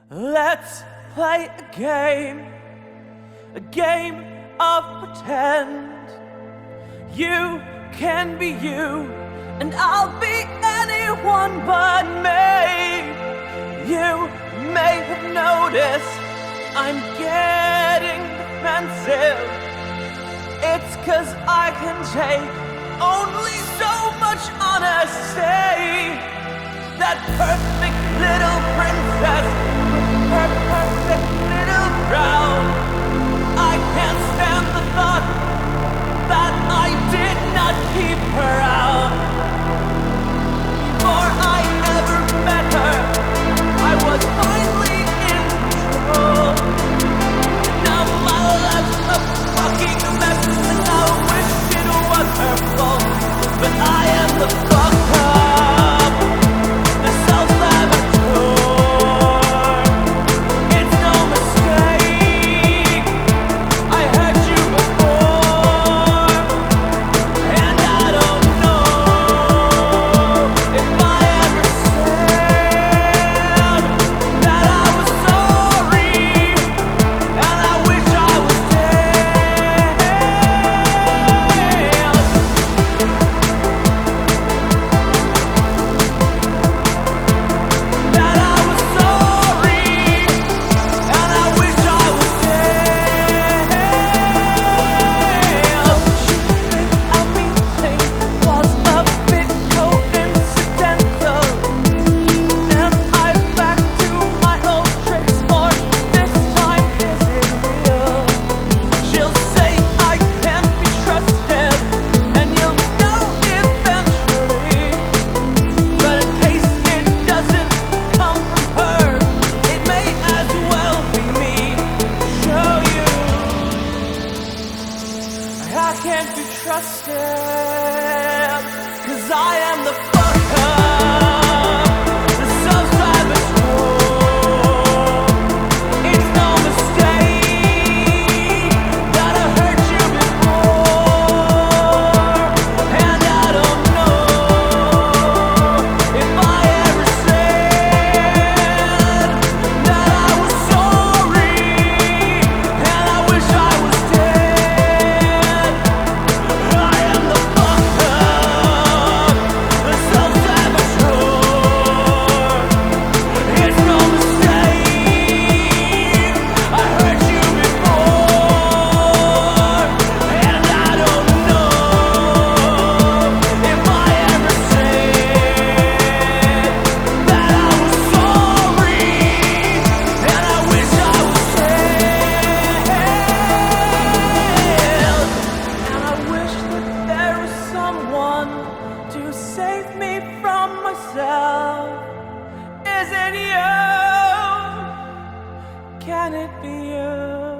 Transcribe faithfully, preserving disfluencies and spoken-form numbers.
Let's play a game, a game of pretend. You can be you, and I'll be anyone but me. You may have noticed I'm getting defensive. It's 'cause I can take only so much honesty. That perfect little princess with her perfect little crown. I can't stand the thought that I did not keep her out. Before I ever met her, I was finally in control. Now my life's a fucking mess, and I wish it was her fault. But I am the fuck up, the self-saboteur. It's no mistake, I heard you before. And I don't know if I ever said that I was sorry, and I wish I was dead. That I was sorry, and I wish I was dead. Our meeting was a bit coincidental, and I'm back to my old tricks, or this time is it real? She'll say I can't be trusted, and you'll know eventually. But in case it doesn't come from her, it may as well be me. Show you I can't be trusted, 'cause I am the fuck up, the self-saboteur. It's no mistake that I hurt you before. And I don't know if I ever said that I was sorry, and I wish I was dead. I am the fuck up, the self-saboteur. It's no mistake, I hurt you before. And I don't know if I ever said that I was sorry, and I wish I was dead. And I wish that there was someone to save me from myself. Is it you? Can it be you?